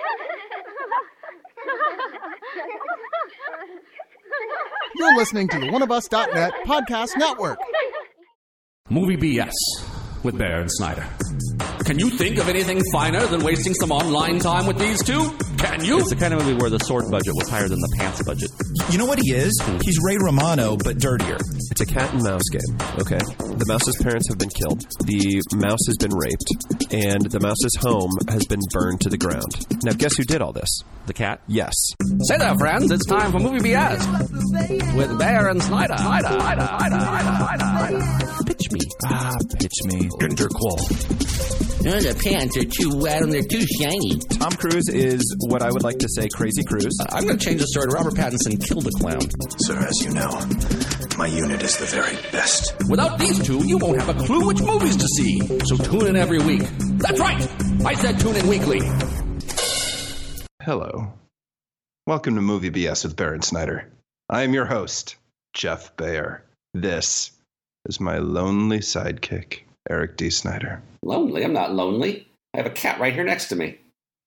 You're listening to the oneofus.net podcast network. Movie BS with Bear and Snyder. Can you think of anything finer than wasting some online time with these two? Can you? It's the kind of movie where the sword budget was higher than the pants budget. You know what he is? He's Ray Romano, but dirtier. It's a cat and mouse game, okay? The mouse's parents have been killed, the mouse has been raped, and the mouse's home has been burned to the ground. Now, guess who did all this? The cat? Yes. Say there, friends, it's time for Movie BS with Bear and Snyder. Pitch me. Pitch me. Interqual. The pants are too wet and they're too shiny. Tom Cruise is what I would like to say Crazy Cruise. I'm going to change the story to Robert Pattinson killed a clown. Sir, as you know, my unit is the very best. Without these two, you won't have a clue which movies to see. So tune in every week. That's right. I said tune in weekly. Hello. Welcome to Movie BS with Bear and Snyder. I am your host, Jeff Baer. This is my lonely sidekick, Eric D. Snyder. Lonely? I'm not lonely. I have a cat right here next to me.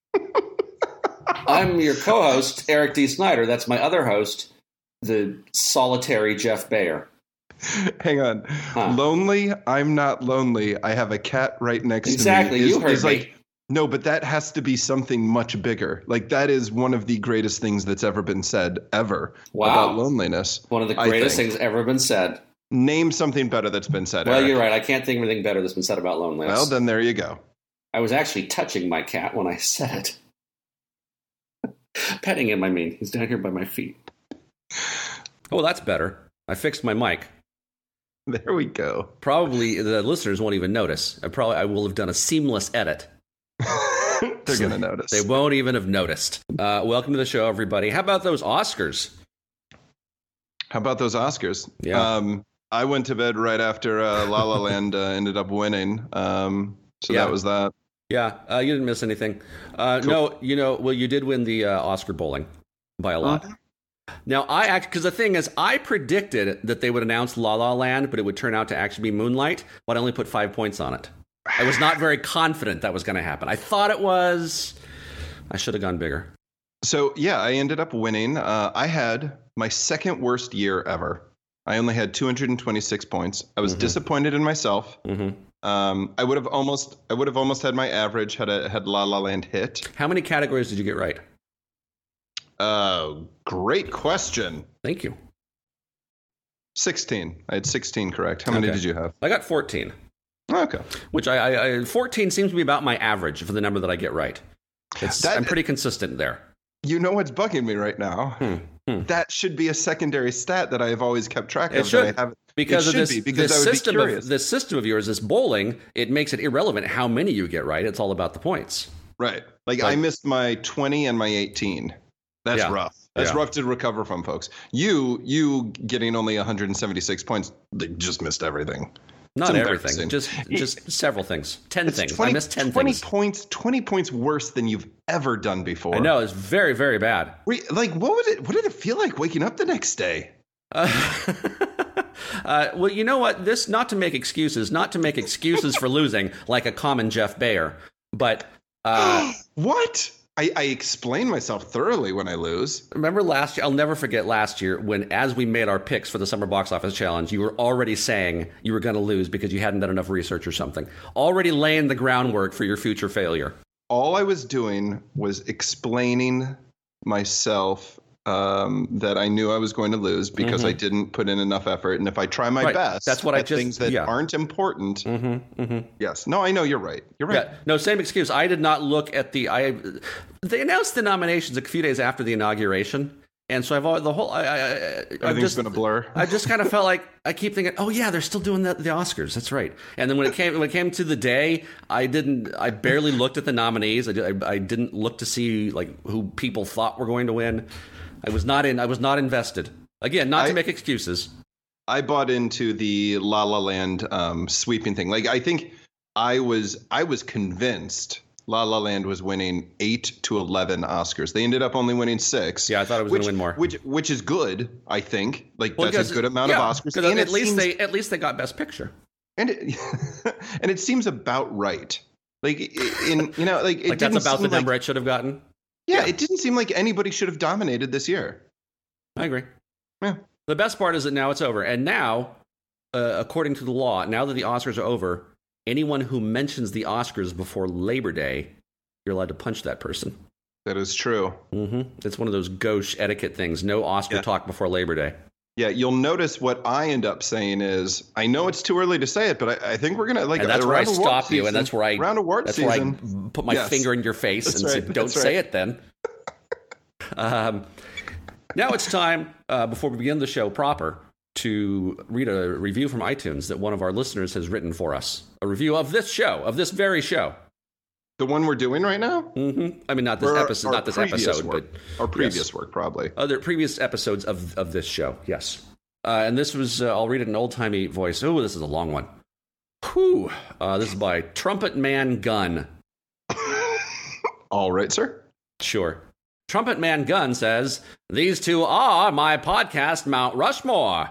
I'm your co-host, Eric D. Snyder. That's my other host, the solitary Jeff Baer. Hang on. Lonely? I'm not lonely. I have a cat right next to me. Exactly. You heard me. No, but that has to be something much bigger. Like, that is one of the greatest things that's ever been said, ever, about loneliness. One of the greatest things ever been said. Name something better that's been said, Well, Eric. You're right. I can't think of anything better that's been said about loneliness. Well, then there you go. I was actually touching my cat when I said it. Petting him, I mean. He's down here by my feet. Oh, that's better. I fixed my mic. There we go. Probably the listeners won't even notice. I will have done a seamless edit. They're going to notice. They won't even have noticed. Welcome to the show, everybody. How about those Oscars? Yeah. I went to bed right after La La Land ended up winning. That was that. Yeah, you didn't miss anything. Cool. No, you did win the Oscar bowling by a lot. Now, because the thing is, I predicted that they would announce La La Land, but it would turn out to actually be Moonlight, but I only put 5 points on it. I was not very confident that was going to happen. I thought it was. I should have gone bigger. So, yeah, I ended up winning. I had my second worst year ever. I only had 226 points. I was disappointed in myself. I would have almost had my average had La La Land hit. How many categories did you get right? Great question. Thank you. 16. I had 16 correct. How many did you have? I got 14. Okay. Which 14 seems to be about my average for the number that I get right. I'm pretty consistent there. You know what's bugging me right now? That should be a secondary stat that I have always kept track of. It should. That I haven't. Because it of should this system of yours, this bowling, it makes it irrelevant how many you get right. It's all about the points. Right. Like I missed my 20 and my 18. That's rough. That's rough to recover from, folks. You getting only 176 points, they just missed everything. Not everything, just several things. 10 things. I missed 10 things. 20 points worse than you've ever done before. I know, it's very, very bad. What did it feel like waking up the next day? Well, you know what? Not to make excuses for losing, like a common Jeff Baer, but what? I explain myself thoroughly when I lose. Remember last year? I'll never forget last year when, as we made our picks for the Summer Box Office Challenge, you were already saying you were going to lose because you hadn't done enough research or something. Already laying the groundwork for your future failure. All I was doing was explaining myself that I knew I was going to lose because I didn't put in enough effort. And if I try my best, that's what things that aren't important. Yes. No, I know you're right. You're right. Yeah. No, same excuse. I did not look at they announced the nominations a few days after the inauguration. And so everything's been a blur. I just kind of felt like I keep thinking, oh yeah, they're still doing the Oscars. That's right. And then when it came to the day, I barely looked at the nominees. I didn't look to see like who people thought were going to win. I was not invested. Again, not to make excuses. I bought into the La La Land sweeping thing. Like I think I was convinced La La Land was winning 8 to 11 Oscars. They ended up only winning 6. Yeah, I thought it was going to win more. Which is good, I think. Like that's a good amount of Oscars. And at least they got Best Picture. And it seems about right. Like it that's about the number it should have gotten. Yeah, it didn't seem like anybody should have dominated this year. I agree. Yeah. The best part is that now it's over. And now, according to the law, now that the Oscars are over, anyone who mentions the Oscars before Labor Day, you're allowed to punch that person. That is true. It's one of those gauche etiquette things. No Oscar talk before Labor Day. Yeah, you'll notice what I end up saying is, I know it's too early to say it, but I think we're going to and that's where I stop you, and that's where I put my finger in your face and say, don't say it then. Now it's time, before we begin the show proper, to read a review from iTunes that one of our listeners has written for us. A review of this show, of this very show. The one we're doing right now? I mean, not this episode, but our previous work, probably. Other previous episodes of this show, yes. And this was, I'll read it in an old-timey voice. Oh, this is a long one. Whew. This is by Trumpet Man Gun. All right, sir. Sure. Trumpet Man Gun says, "These two are my podcast Mount Rushmore.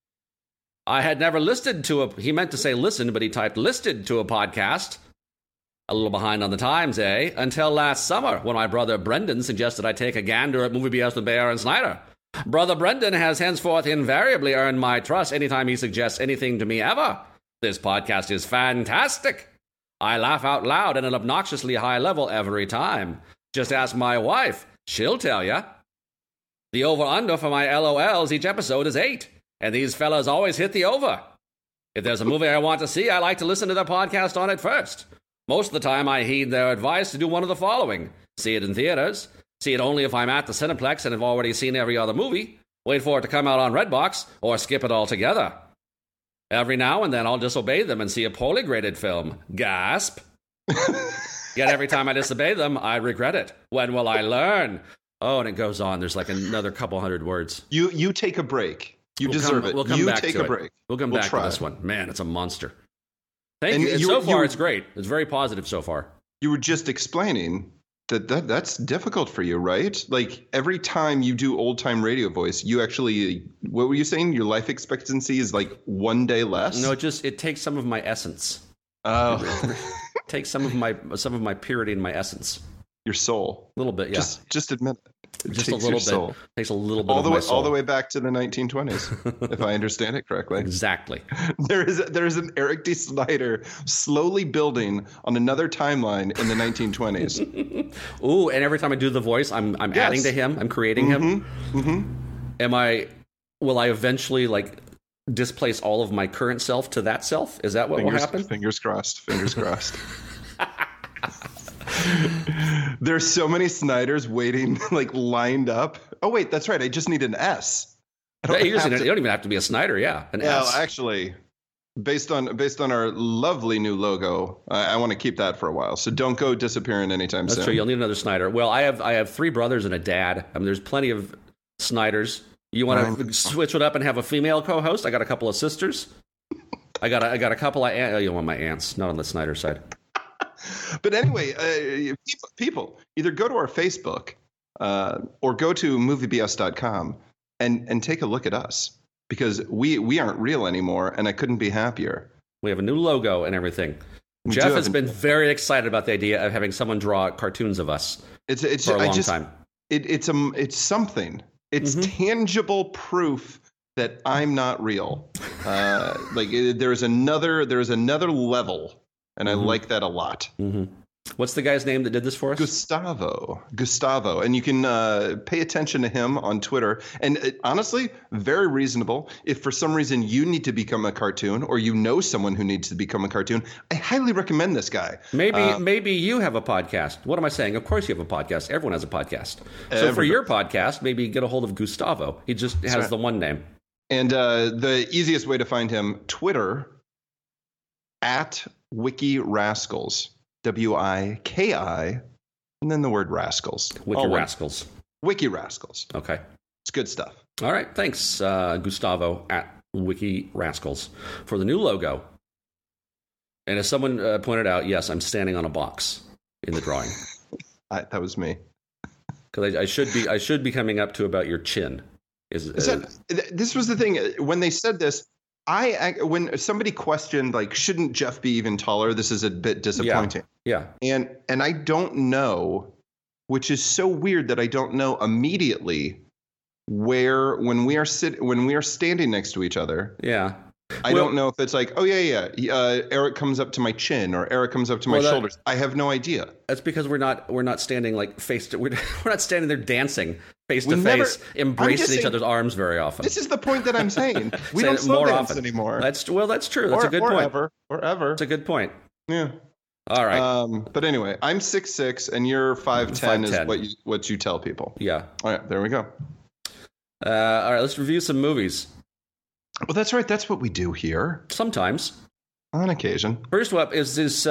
I had never listened to he meant to say listen, but he typed listed to a podcast. A little behind on the times, eh? Until last summer, when my brother Brendan suggested I take a gander at Movie BS with Bear and Snyder. Brother Brendan has henceforth invariably earned my trust anytime he suggests anything to me ever. This podcast is fantastic. I laugh out loud at an obnoxiously high level every time. Just ask my wife. She'll tell ya. The over-under for my LOLs each episode is 8, and these fellas always hit the over. If there's a movie I want to see, I like to listen to their podcast on it first. Most of the time, I heed their advice to do one of the following. See it in theaters. See it only if I'm at the Cineplex and have already seen every other movie. Wait for it to come out on Redbox, or skip it altogether. Every now and then, I'll disobey them and see a poorly graded film. Gasp. Yet every time I disobey them, I regret it. When will I learn? Oh, and it goes on. There's like another couple hundred words. You take a break. You deserve it. We'll come back to break. We'll come back to this one. Man, it's a monster. Thank you. So far, it's great. It's very positive so far. You were just explaining that's difficult for you, right? Like every time you do old time radio voice, you actually, what were you saying? Your life expectancy is like 1 day less? No, it takes some of my essence. Oh. It takes some of my purity and my essence. Your soul. A little bit, yeah. Just admit it. Just a little bit. Takes a little bit of my soul. All the way back to the 1920s, if I understand it correctly. Exactly. There is an Eric D. Snyder slowly building on another timeline in the 1920s. Ooh, and every time I do the voice, I'm adding to him. I'm creating him. Mm-hmm. Will I eventually displace all of my current self to that self? Is that what will happen? Fingers crossed. Fingers crossed. There's so many Snyders waiting, lined up. Oh wait, that's right. I just need an S. You don't even have to be a Snyder. Yeah, an S. Well, actually, based on our lovely new logo, I want to keep that for a while. So don't go disappearing anytime soon. That's true. You'll need another Snyder. Well, I have 3 brothers and a dad. I mean, there's plenty of Snyders. You want to switch it up and have a female co-host? I got a couple of sisters. I got a couple of my aunts, not on the Snyder side. But anyway, people either go to our Facebook or go to moviebs.com and take a look at us, because we aren't real anymore, and I couldn't be happier. We have a new logo and everything. Jeff has been very excited about the idea of having someone draw cartoons of us for a long time. It's something. It's tangible proof that I'm not real. There's another level. And I like that a lot. Mm-hmm. What's the guy's name that did this for us? Gustavo. And you can pay attention to him on Twitter. And honestly, very reasonable. If for some reason you need to become a cartoon, or you know someone who needs to become a cartoon, I highly recommend this guy. Maybe you have a podcast. What am I saying? Of course you have a podcast. Everyone has a podcast. So for your podcast, maybe get a hold of Gustavo. He just has the one name. And the easiest way to find him, Twitter, at Wiki Rascals, WIKI, and then the word rascals. Wiki Rascals. Okay. It's good stuff. All right. Thanks, Gustavo at Wiki Rascals, for the new logo. And as someone pointed out, yes, I'm standing on a box in the drawing. That was me. Because I should be coming up to about your chin. This was the thing when they said this. When somebody questioned, shouldn't Jeff be even taller? This is a bit disappointing. Yeah. And I don't know which is so weird that I don't know immediately where when we are standing next to each other. Yeah. I don't know if it's like, oh yeah. Eric comes up to my chin or Eric comes up to my shoulders. I have no idea. That's because we're not standing like we're not standing there dancing face to face, embracing each other's arms very often. This is the point that I'm saying. We don't slow dance anymore. That's true. That's a good point. Or ever. It's a good point. Yeah. All right. But anyway, I'm 6'6" and you're 5'10" is what you tell people. Yeah. All right, there we go. All right, let's review some movies. Well, that's right. That's what we do here. Sometimes. On occasion. First up is this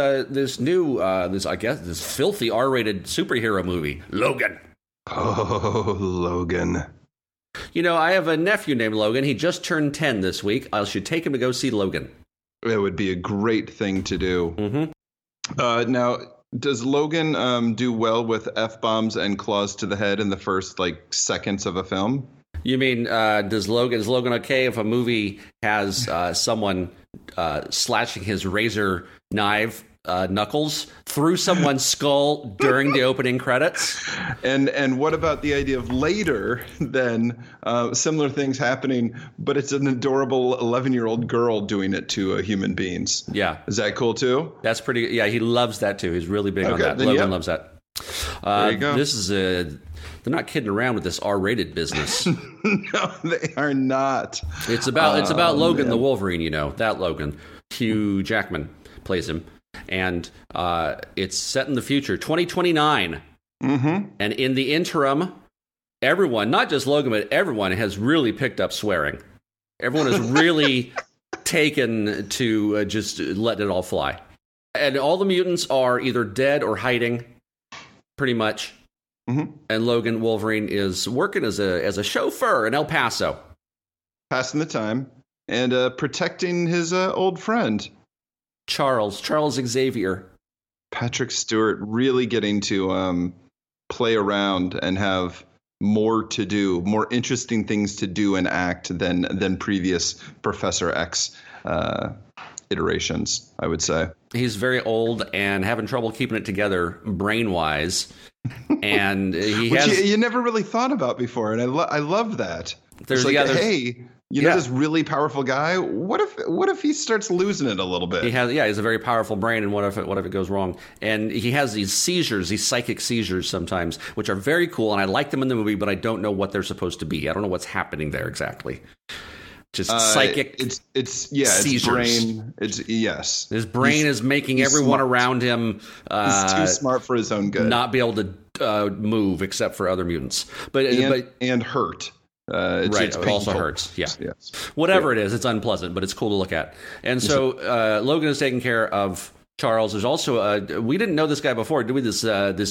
filthy R-rated superhero movie, Logan. Oh, Logan. You know, I have a nephew named Logan. He just turned 10 this week. I should take him to go see Logan. It would be a great thing to do. Mm-hmm. Now, does Logan do well with F-bombs and claws to the head in the first, seconds of a film? You mean, is Logan okay if a movie has someone slashing his razor knife knuckles through someone's skull during the opening credits? And what about the idea of later then similar things happening, but it's an adorable 11-year-old girl doing it to human beings? Yeah. Is that cool too? That's pretty. Yeah, he loves that too. He's really big on that. Logan loves that. There you go. This is they're not kidding around with this R-rated business. No, they are not. It's about Logan the Wolverine, that Logan. Hugh Jackman plays him. And it's set in the future, 2029. Mm-hmm. And in the interim, everyone, not just Logan, but everyone has really picked up swearing. Everyone has really taken to just letting it all fly. And all the mutants are either dead or hiding, pretty much. Mm-hmm. And Logan Wolverine is working as a chauffeur in El Paso. Passing the time and protecting his old friend. Charles Xavier. Patrick Stewart really getting to play around and have more to do, more interesting things to do and act than previous Professor X iterations, I would say. He's very old and having trouble keeping it together brain-wise. And which you never really thought about before, and I love that. There's hey, this really powerful guy. What if he starts losing it a little bit? He has a very powerful brain, and what if it goes wrong? And he has these seizures, these psychic seizures sometimes, which are very cool, and I like them in the movie, but I don't know what they're supposed to be. I don't know what's happening there exactly. Just psychic. It's seizures. Brain. His brain is making everyone around him. He's too smart for his own good. Not be able to move except for other mutants, but hurt. It also hurts. Yeah. Yes. Whatever it is, it's unpleasant, but it's cool to look at. And so Logan is taking care of Charles. There's also we didn't know this guy before, did we? This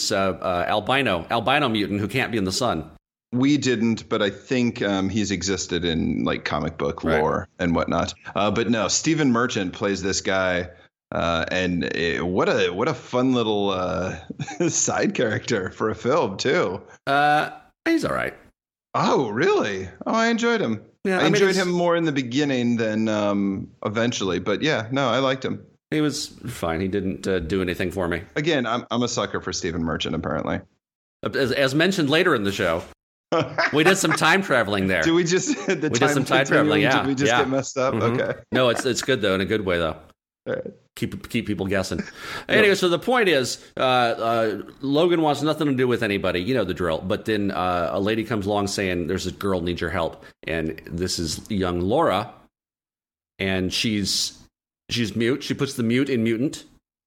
albino mutant who can't be in the sun. We didn't, but I think he's existed in comic book lore and whatnot. But no, Stephen Merchant plays this guy, and what a fun little side character for a film too. He's all right. Oh, really? Oh, I enjoyed him. Yeah, I enjoyed him more in the beginning than eventually, but yeah, no, I liked him. He was fine. He didn't do anything for me. Again, I'm a sucker for Stephen Merchant, apparently. As mentioned later in the show. We did some time traveling there. Did we just did some time traveling? Yeah. Did we just get messed up? Mm-hmm. Okay. No, it's good though, in a good way though. All right. Keep people guessing. Anyway, so the point is, Logan wants nothing to do with anybody. You know the drill. But then a lady comes along saying, "There's this girl needs your help," and this is young Laura, and she's mute. She puts the mute in mutant,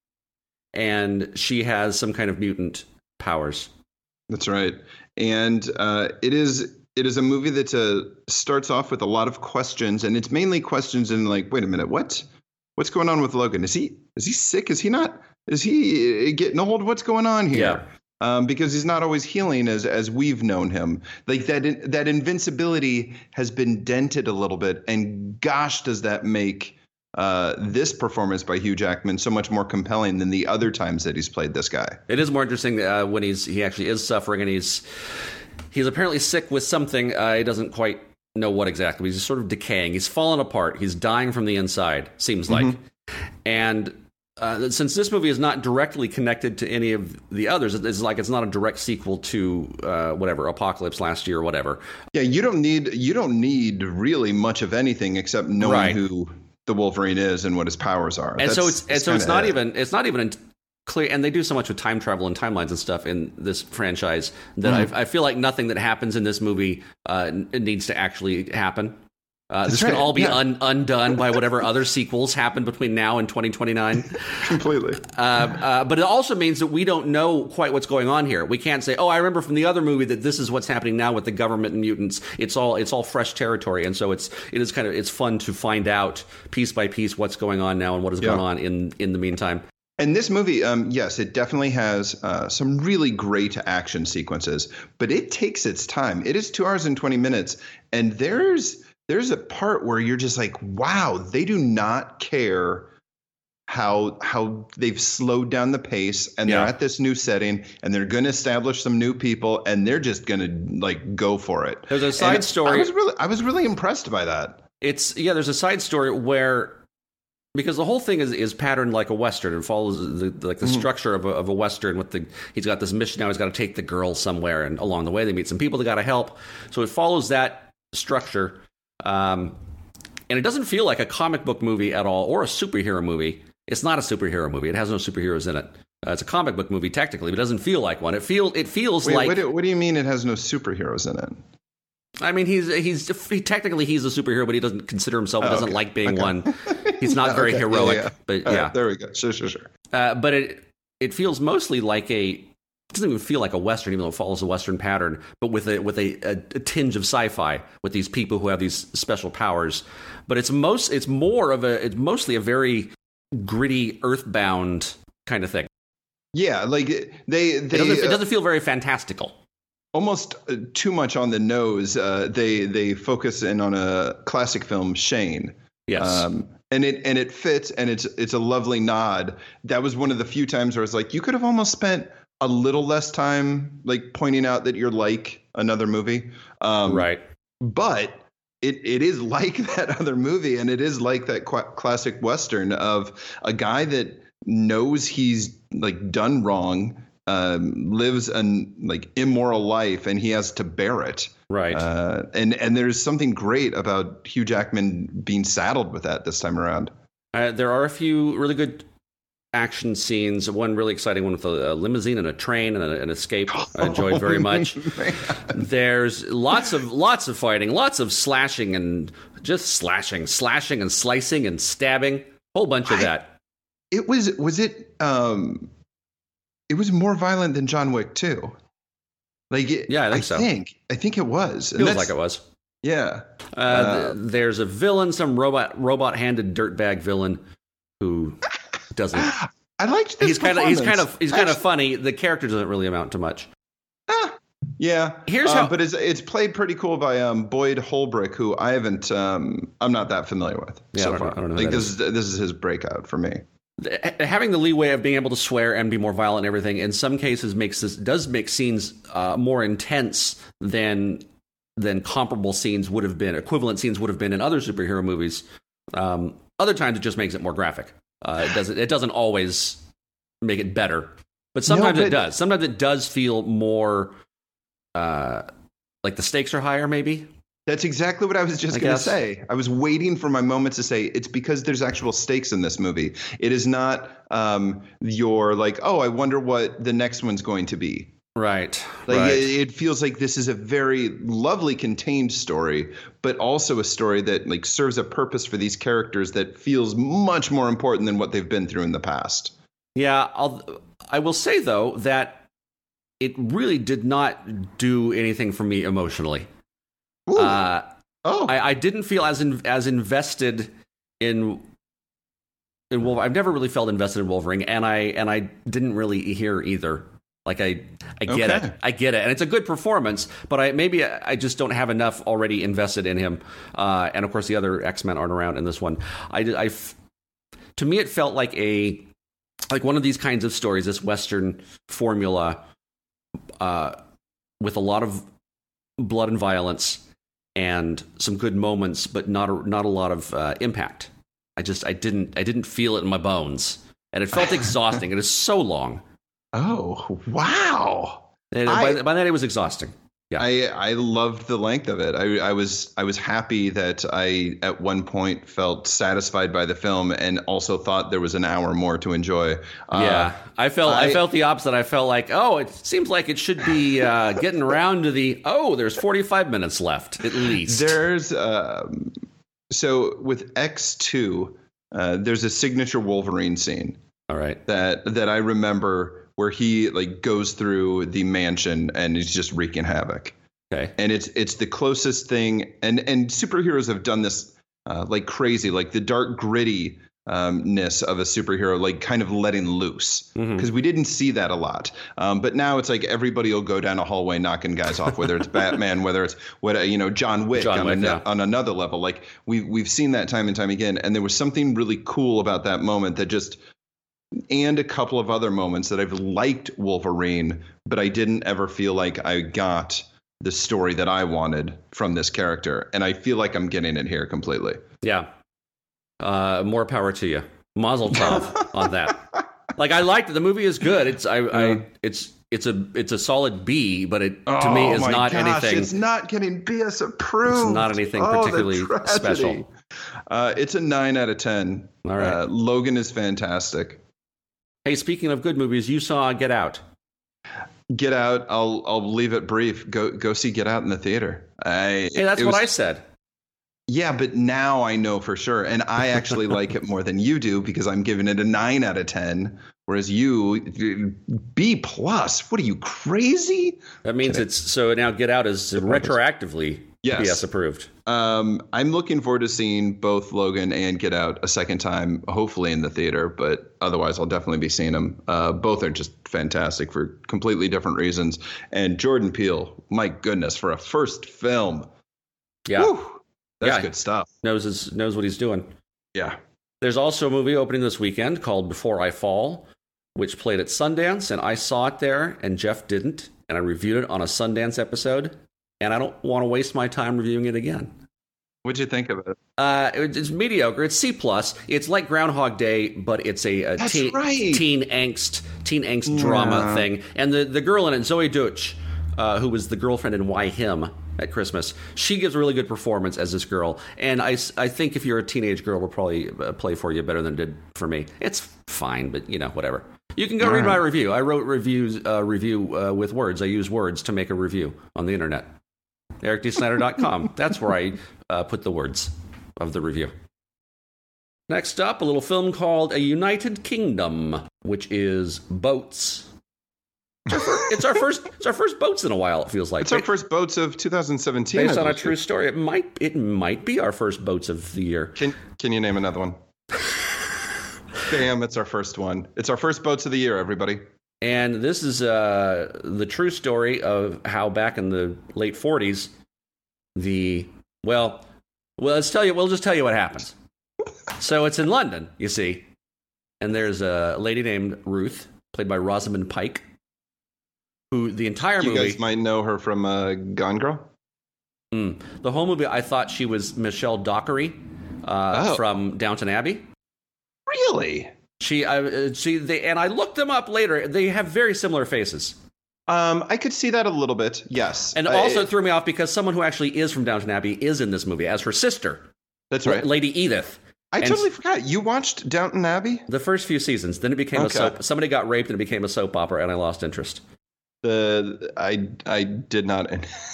and she has some kind of mutant powers. That's right. And it is a movie that starts off with a lot of questions, and it's mainly questions in wait a minute, what's going on with Logan? Is he sick? Is he not? Is he getting old? What's going on here? Yeah. Because he's not always healing as we've known him. That invincibility has been dented a little bit, and gosh, does that make this performance by Hugh Jackman so much more compelling than the other times that he's played this guy. It is more interesting when he actually is suffering, and he's apparently sick with something. He doesn't quite know what exactly. He's sort of decaying. He's falling apart. He's dying from the inside, seems like. And since this movie is not directly connected to any of the others, it's like it's not a direct sequel to whatever Apocalypse last year or whatever. Yeah, you don't need really much of anything except knowing who the Wolverine is and what his powers are. And so it's not even clear. And they do so much with time travel and timelines and stuff in this franchise that I feel like nothing that happens in this movie needs to actually happen. This can all be undone by whatever other sequels happen between now and 2029. Completely. But it also means that we don't know quite what's going on here. We can't say, "Oh, I remember from the other movie that this is what's happening now with the government and mutants." It's all fresh territory, and so it's fun to find out piece by piece what's going on now and what is going on in the meantime. And this movie, yes, it definitely has some really great action sequences, but it takes its time. It is 2 hours and 20 minutes, and there's a part where you're just like, wow, they do not care how they've slowed down the pace, and they're at this new setting, and they're going to establish some new people, and they're just going to like go for it. There's a side story. I was really impressed by that. There's a side story where, because the whole thing is patterned like a Western and follows the structure of a Western. He's got this mission now. He's got to take the girl somewhere, and along the way they meet some people that got to help. So it follows that structure. And it doesn't feel like a comic book movie at all, or a superhero movie. It's not a superhero movie. It has no superheroes in it. It's a comic book movie technically, but it doesn't feel like one. It feels like. What do you mean it has no superheroes in it? I mean, technically he's a superhero, but he doesn't consider himself. He doesn't like being one. He's not very heroic. Yeah. But right, there we go. Sure. But it feels mostly like it doesn't even feel like a Western, even though it follows a Western pattern, but with a tinge of sci-fi with these people who have these special powers. But it's mostly a very gritty, earthbound kind of thing. Yeah, like it doesn't feel very fantastical. Almost too much on the nose. They focus in on a classic film, Shane. Yes. And it fits, and it's a lovely nod. That was one of the few times where I was like, you could have almost spent a little less time like pointing out that you're like another movie. Right. But it is like that other movie, and it is like that classic Western of a guy that knows he's like done wrong, lives an like immoral life, and he has to bear it. Right. And there's something great about Hugh Jackman being saddled with that this time around. There are a few really good action scenes. One really exciting one with a limousine and a train and an escape. I enjoyed very much. There's lots of fighting, lots of slashing and just slashing and slicing and stabbing. Whole bunch of that. It was more violent than John Wick 2. Like, I think it was. Feels like it was. Yeah. There's a villain, some robot-handed dirtbag villain who doesn't. I liked this. He's kind of funny. The character doesn't really amount to much. Yeah. Here's how. But it's played pretty cool by Boyd Holbrook, who I haven't. I'm not that familiar with. Yeah, so I don't know like this is his breakout for me. Having the leeway of being able to swear and be more violent and everything, in some cases does make scenes more intense than comparable scenes would have been, equivalent scenes would have been in other superhero movies. Other times it just makes it more graphic. It doesn't always make it better, but sometimes it does. Sometimes it does feel more like the stakes are higher, maybe. That's exactly what I was just going to say. I was waiting for my moment to say it's because there's actual stakes in this movie. It is not your like, oh, I wonder what the next one's going to be. Right. Like it feels like this is a very lovely contained story, but also a story that like serves a purpose for these characters that feels much more important than what they've been through in the past. Yeah, I will say though that it really did not do anything for me emotionally. I didn't feel as invested in Wolverine. I've never really felt invested in Wolverine, and I didn't really hear either. Like I get it, and it's a good performance, but I just don't have enough already invested in him. And of course, the other X-Men aren't around in this one. To me, it felt like one of these kinds of stories, this Western formula, with a lot of blood and violence and some good moments, but not a lot of impact. I didn't feel it in my bones. and it felt exhausting. It is so long. Oh, wow. And by then it was exhausting. Yeah. I loved the length of it. I was happy that I at one point felt satisfied by the film and also thought there was an hour more to enjoy. I felt the opposite. I felt like, it seems like it should be getting around to there's 45 minutes left at least. There's so with X2, there's a signature Wolverine scene. All right. That I remember, where he like goes through the mansion and he's just wreaking havoc. Okay. And it's the closest thing, and superheroes have done this like crazy, like the dark gritty ness of a superhero, like kind of letting loose, because we didn't see that a lot. But now it's like everybody will go down a hallway knocking guys off, whether it's Batman, whether it's John Wick on another level. Like we've seen that time and time again, and there was something really cool about that moment that just. And a couple of other moments that I've liked Wolverine, but I didn't ever feel like I got the story that I wanted from this character. And I feel like I'm getting it here completely. Yeah. More power to you. Mazel tov on that. Like, I liked it. The movie is good. It's a solid B, but it to me is not anything. It's not getting BS approved. It's not anything particularly special. It's a 9 out of 10. All right. Logan is fantastic. Hey, speaking of good movies, you saw Get Out. Get Out. I'll leave it brief. Go see Get Out in the theater. That's what I said. Yeah, but now I know for sure, and I actually like it more than you do because I'm giving it a 9 out of 10, whereas you B+. What are you, crazy? That means so now Get Out is retroactively BS approved. I'm looking forward to seeing both Logan and Get Out a second time, hopefully in the theater, but otherwise I'll definitely be seeing them. Both are just fantastic for completely different reasons. And Jordan Peele, my goodness, for a first film. Yeah. Whew, that's good stuff. Knows what he's doing. Yeah. There's also a movie opening this weekend called Before I Fall, which played at Sundance, and I saw it there, and Jeff didn't, and I reviewed it on a Sundance episode, and I don't want to waste my time reviewing it again. What'd you think of it? It's mediocre. It's C+. It's like Groundhog Day, but it's a teen angst drama thing. And the girl in it, Zoe Deutsch, who was the girlfriend in Why Him at Christmas, she gives a really good performance as this girl. And I think if you're a teenage girl, will probably play for you better than it did for me. It's fine, but whatever. You can go read my review. I wrote review with words. I use words to make a review on the internet. EricDSnyder.com. That's where I put the words of the review. Next up, a little film called A United Kingdom, which is boats. It's our first boats in a while. It feels like it's our first boats of 2017. Based on a true story. It might be our first boats of the year. Can you name another one? Damn, it's our first one. It's our first boats of the year, everybody. And this is the true story of how back in the late 40s, we'll just tell you what happens. So it's in London, you see, and there's a lady named Ruth, played by Rosamund Pike, who the entire movie... You guys might know her from Gone Girl? The whole movie, I thought she was Michelle Dockery from Downton Abbey. Really? And I looked them up later. They have very similar faces. I could see that a little bit, yes. And also threw me off because someone who actually is from Downton Abbey is in this movie as her sister. That's right. Lady Edith. I totally forgot. You watched Downton Abbey? The first few seasons. Then it became a soap. Somebody got raped and it became a soap opera, and I lost interest. I did not,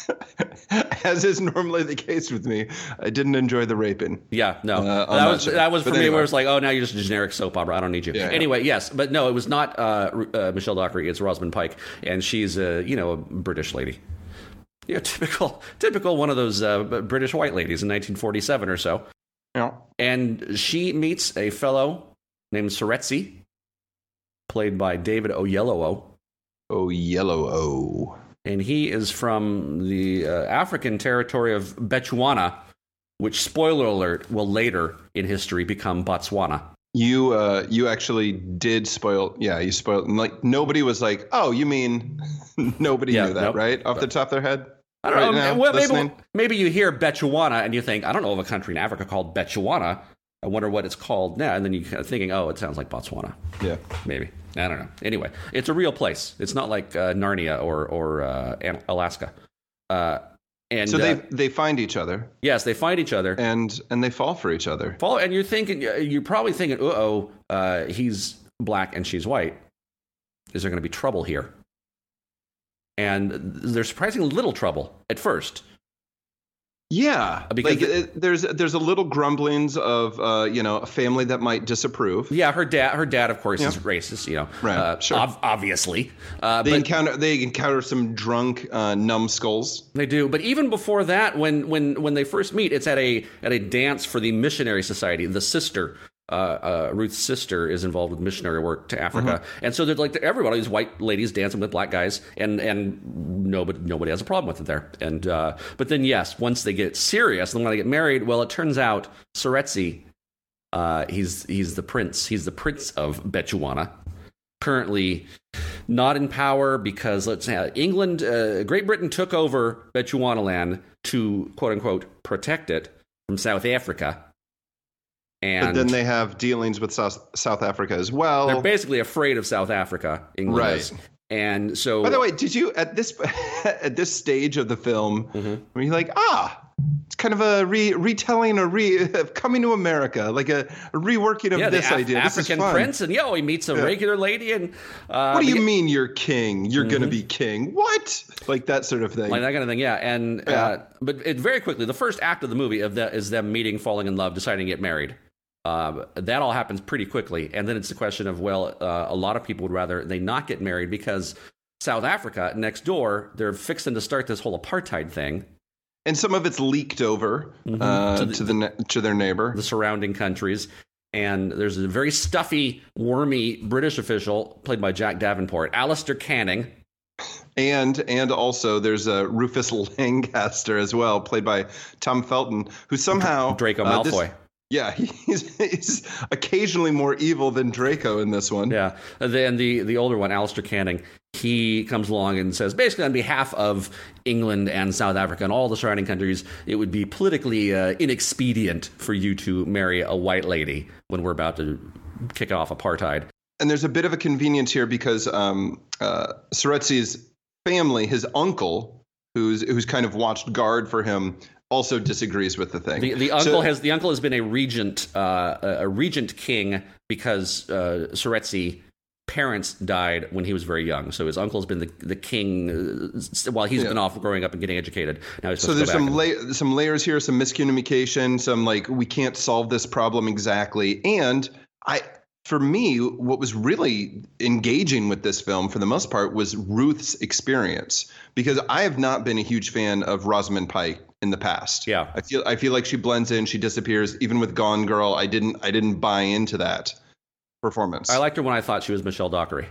as is normally the case with me, I didn't enjoy the raping. Yeah, no, that was for me where it's like, oh, now you're just a generic soap opera. I don't need you. Yeah, anyway, yes, but no, it was not Michelle Dockery. It's Rosamund Pike, and she's a British lady. Yeah, typical one of those British white ladies in 1947 or so. Yeah, and she meets a fellow named Seretse, played by David Oyelowo. And he is from the African territory of Bechuana, which, spoiler alert, will later in history become Botswana. You actually did spoil. Yeah, you spoiled. Like, nobody was like, oh, you mean nobody knew that, right? Off the top of their head? I don't know. Well, maybe you hear Bechuana and you think, I don't know of a country in Africa called Bechuana. I wonder what it's called now. And then you kind of thinking, oh, it sounds like Botswana. Yeah. Maybe. I don't know. Anyway, it's a real place. It's not like Narnia or Alaska. And so they find each other. Yes, they find each other, and they fall for each other. And you're probably thinking, he's black and she's white. Is there going to be trouble here? And there's surprisingly little trouble at first. Yeah, because there's a little grumblings of a family that might disapprove. Yeah, her dad of course is racist. Right, sure. Obviously. They encounter some drunk numbskulls. They do, but even before that, when they first meet, it's at a dance for the missionary society. The sister. Ruth's sister is involved with missionary work to Africa, and so there's like everybody, these white ladies dancing with black guys, and nobody has a problem with it there. And but then yes, once they get serious and when they get married, well, it turns out Seretse, he's the prince. He's the prince of Bechuana, currently not in power because England, Great Britain took over Bechuanaland to quote unquote protect it from South Africa. But then they have dealings with South Africa as well. They're basically afraid of South Africa, England is. And so, by the way, did you at this stage of the film, were you like, it's kind of a retelling of Coming to America, like a reworking of this idea. African prince, and he meets a regular lady, and what do you mean you're king? You're going to be king? What? Like that sort of thing. Like that kind of thing, yeah. And but it very quickly, the first act of the movie is them meeting, falling in love, deciding to get married. That all happens pretty quickly. And then it's the question of, a lot of people would rather they not get married because South Africa, next door, they're fixing to start this whole apartheid thing. And some of it's leaked over to their neighbor. The surrounding countries. And there's a very stuffy, wormy British official, played by Jack Davenport, Alistair Canning. And also there's Rufus Lancaster as well, played by Tom Felton, who somehow... Draco Malfoy. Yeah, he's occasionally more evil than Draco in this one. Yeah, and then the older one, Alistair Canning, he comes along and says, basically on behalf of England and South Africa and all the surrounding countries, it would be politically inexpedient for you to marry a white lady when we're about to kick off apartheid. And there's a bit of a convenience here because Seretse's family, his uncle, who's kind of watched guard for him, also disagrees with the thing. The uncle has been a regent king because Seretse parents died when he was very young. So his uncle has been the king while he's been off growing up and getting educated. Now he's supposed to go back. Some layers here, some miscommunication, some we can't solve this problem exactly. And for me, what was really engaging with this film for the most part was Ruth's experience, because I have not been a huge fan of Rosamund Pike in the past. Yeah. I feel like she blends in, she disappears. Even with Gone Girl, I didn't buy into that performance. I liked her when I thought she was Michelle Dockery.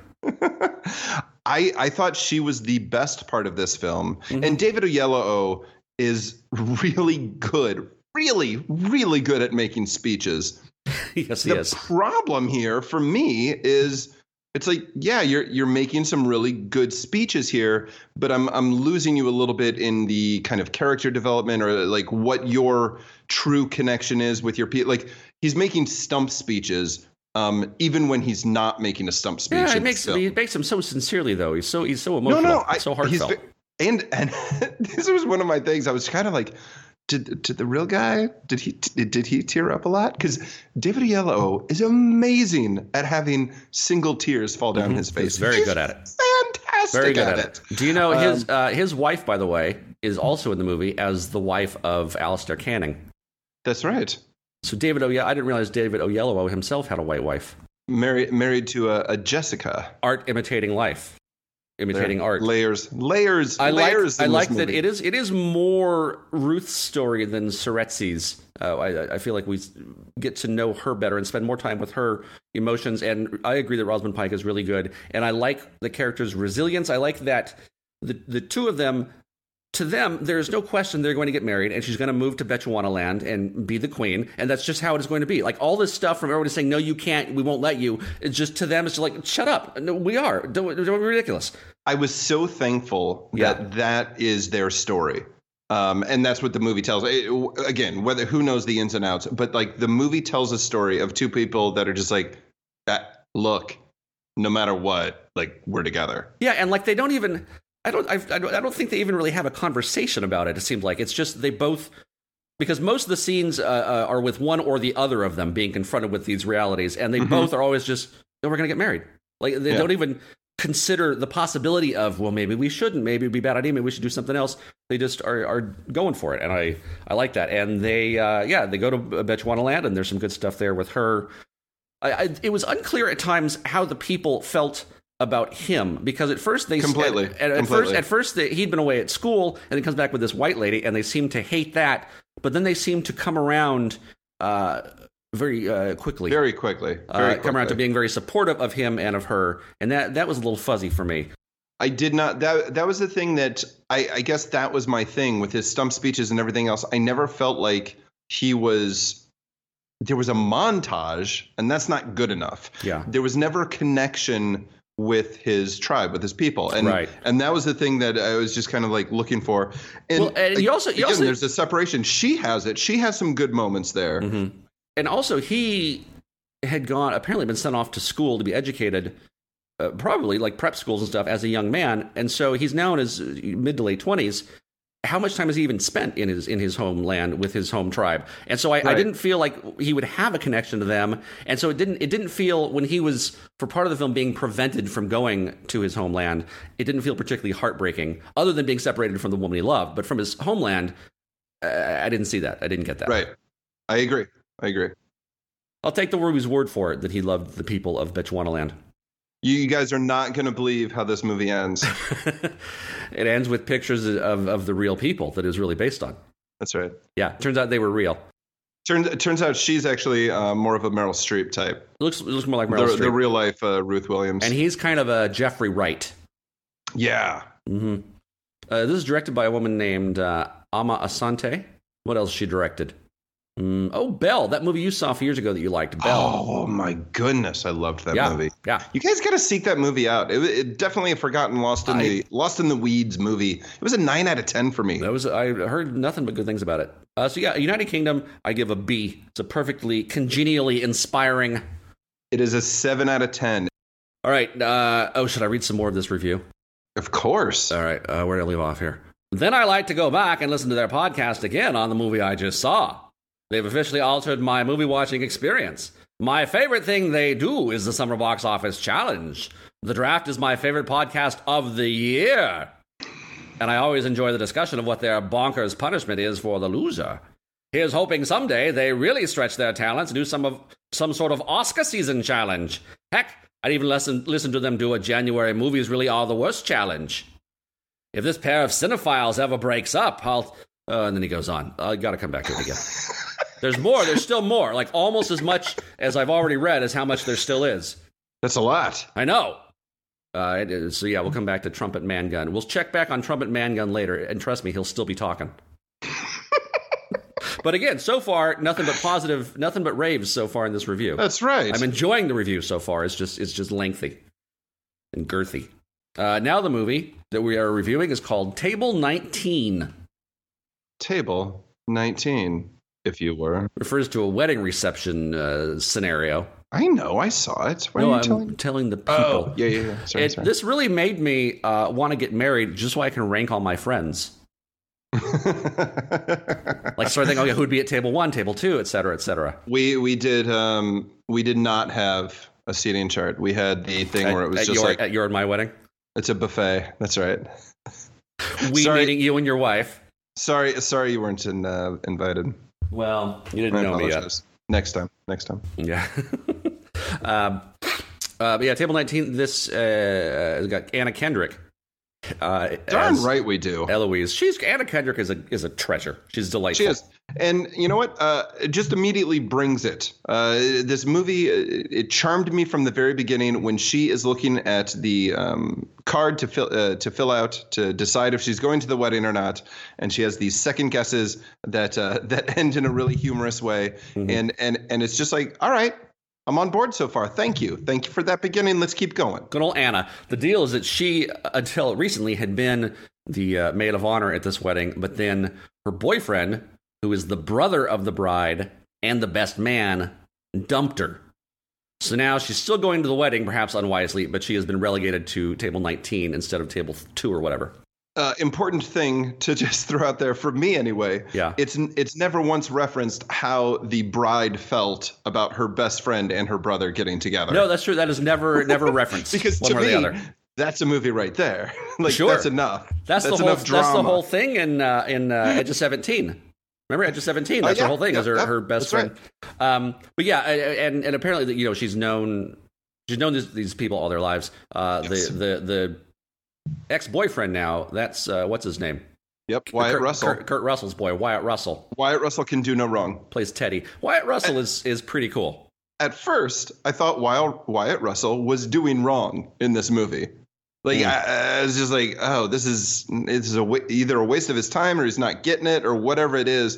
I thought she was the best part of this film. And David Oyelowo is really good, really, really good at making speeches. Yes, he is. The problem here for me is it's like, yeah, you're making some really good speeches here, but I'm losing you a little bit in the kind of character development or like what your true connection is with your people. Like he's making stump speeches, even when he's not making a stump speech. Yeah, he makes him so sincerely though. He's so emotional, so heartfelt. And this was one of my things. I was kind of like, Did the real guy, did he tear up a lot? Because David Oyelowo is amazing at having single tears fall down his face. He's very good at it. Fantastic. Very good at it. Do you know his wife, by the way, is also in the movie as the wife of Alistair Canning. That's right. So I didn't realize David Oyelowo himself had a white wife. Married to a Jessica. Art imitating life. Imitating art. Layers. I like that it is more Ruth's story than Seretse's. I feel like we get to know her better and spend more time with her emotions. And I agree that Rosamund Pike is really good. And I like the character's resilience. I like that the two of them, to them, there's no question they're going to get married and she's going to move to Bechuanaland and be the queen. And that's just how it is going to be. Like all this stuff from everybody saying, no, you can't, we won't let you. It's just to them, it's just like, shut up. No, we are. Don't be ridiculous. I was so thankful that is their story. And that's what the movie tells. Again, who knows the ins and outs, but like the movie tells a story of two people that are just like, look, no matter what, like we're together. Yeah, and like they don't even. I don't think they even really have a conversation about it. It seems like it's just they both. Because most of the scenes are with one or the other of them being confronted with these realities, and they both are always just, we're going to get married. Like they don't even consider the possibility of, well, maybe we shouldn't, maybe it'd be a bad idea, maybe we should do something else. They just are going for it, and I like that. And they go to Bechuanaland, and there's some good stuff there with her. It was unclear at times how the people felt about him, because at first they completely. At first he'd been away at school, and he comes back with this white lady, and they seem to hate that. But then they seem to come around very quickly. Very quickly. Come around to being very supportive of him and of her. And that was a little fuzzy for me. I did not. That was the thing that I guess that was my thing with his stump speeches and everything else. I never felt like there was a montage, and that's not good enough. Yeah. There was never a connection with his tribe, with his people, and that was the thing that I was just kind of like looking for. And, you also there's a separation. She has it. She has some good moments there. Mm-hmm. And also, he had apparently been sent off to school to be educated, probably like prep schools and stuff, as a young man, and so he's now in his mid to late 20s. How much time has he even spent in his homeland with his home tribe? And so I didn't feel like he would have a connection to them. And so it didn't feel, when he was, for part of the film, being prevented from going to his homeland, it didn't feel particularly heartbreaking, other than being separated from the woman he loved. But from his homeland, I didn't see that. I didn't get that. Right. I agree. I'll take the Ruby's word for it that he loved the people of Bechuanaland. You guys are not going to believe how this movie ends. It ends with pictures of the real people that it was really based on. That's right. Yeah, turns out they were real. Turns out she's actually more of a Meryl Streep type. It looks more like Meryl Streep. The real life Ruth Williams. And he's kind of a Jeffrey Wright. Yeah. Mm-hmm. This is directed by a woman named Ama Asante. What else she directed? Belle, that movie you saw a few years ago that you liked, Belle. Oh my goodness, I loved that movie. Yeah, you guys got to seek that movie out. It definitely a forgotten, lost in the weeds movie. It was a 9 out of 10 for me. I heard nothing but good things about it. So yeah, United Kingdom, I give a B. It's a perfectly congenially inspiring. It is a 7 out of 10. All right. Should I read some more of this review? Of course. All right. Where do I leave off here? Then I like to go back and listen to their podcast again on the movie I just saw. They've officially altered my movie watching experience. My favorite thing they do is the Summer Box Office Challenge. The Draft is my favorite podcast of the year. And I always enjoy the discussion of what their bonkers punishment is for the loser. Here's hoping someday they really stretch their talents and do some sort of Oscar season challenge. Heck, I'd even listen to them do a January Movies Really Are the Worst challenge. If this pair of cinephiles ever breaks up, I'll... and then he goes on. I gotta come back to it again. There's more. There's still more. Like almost as much as I've already read as how much there still is. That's a lot. I know. So yeah, we'll come back to Trumpet Man Gun. We'll check back on Trumpet Man Gun later, and trust me, he'll still be talking. But again, so far, nothing but raves so far in this review. That's right. I'm enjoying the review so far. It's just lengthy and girthy. Now the movie that we are reviewing is called Table 19. Table 19. If you were. Refers to a wedding reception scenario. I know, I saw it. Why are you telling the people. Oh, yeah. Sorry. This really made me want to get married just so I can rank all my friends. Like, so I think, who'd be at table 1, table 2, et cetera, et cetera. We did not have a seating chart. We had the thing where it was at your and my wedding? It's a buffet. That's right. Meeting you and your wife. Sorry you weren't invited. Well, you didn't know me yet. Next time. Yeah. Table 19. This has got Anna Kendrick. Darn right we do. Eloise. Anna Kendrick is a treasure. She's delightful. She is. And you know what? It just immediately brings it. This movie, it charmed me from the very beginning when she is looking at the card to fill out to decide if she's going to the wedding or not, and she has these second guesses that end in a really humorous way, and it's just like, all right, I'm on board so far. Thank you for that beginning. Let's keep going. Good old Anna. The deal is that she, until recently, had been maid of honor at this wedding, but then her boyfriend, who is the brother of the bride and the best man, dumped her. So now she's still going to the wedding, perhaps unwisely, but she has been relegated to table 19 instead of table 2 or whatever. Important thing to just throw out there for me anyway. Yeah. It's never once referenced how the bride felt about her best friend and her brother getting together. No, that's true. That is never referenced. Because one to way or me, the other. That's a movie right there. Like, Sure. that's enough. That's the whole. enough drama. That's the whole thing in Edge of 17. Remember Edge of 17? That's her whole thing. Is her best friend. Right. But yeah, and apparently, she's known these people all their lives. Yes. The ex-boyfriend now. That's what's his name? Yep, Wyatt Russell. Kurt Russell's boy, Wyatt Russell. Wyatt Russell can do no wrong. Plays Teddy. Wyatt Russell is pretty cool. At first, I thought Wyatt Russell was doing wrong in this movie. Like, I was just like, oh, it's either a waste of his time or he's not getting it or whatever it is.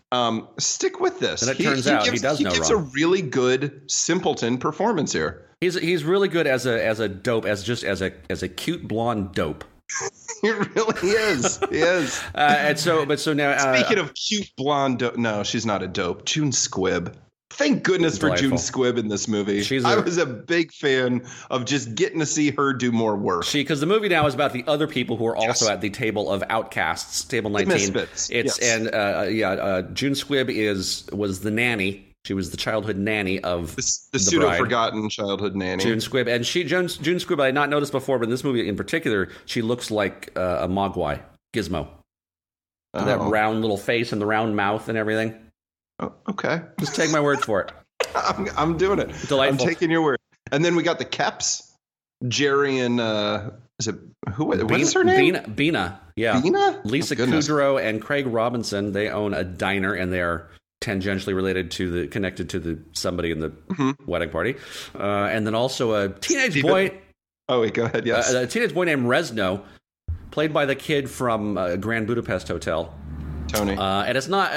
Stick with this. And it turns out he does know wrong. He gives a really good simpleton performance here. He's really good as a dope, as a cute blonde dope. He really is. He is. So now speaking of cute blonde dope, no, she's not a dope. June Squibb. Thank goodness for June Squibb in this movie. I was a big fan of just getting to see her do more work. Because the movie now is about the other people who are also at the table of outcasts, table 19. The misfits. And June Squibb was the nanny. She was the childhood nanny of the pseudo-forgotten childhood nanny. June Squibb. And June Squibb, I had not noticed before, but in this movie in particular, she looks like a Mogwai, Gizmo. That round little face and the round mouth and everything. Oh, okay. Just take my word for it. I'm doing it. Delightful. I'm taking your word. And then we got the Keps. Jerry and is it what is her name? Bina. Yeah. Bina? Lisa Kudrow and Craig Robinson. They own a diner and they're tangentially connected to somebody in the wedding party. And then also a teenage boy. Oh wait, go ahead. Yes. A teenage boy named Rezno, played by the kid from Grand Budapest Hotel. Tony. And it's not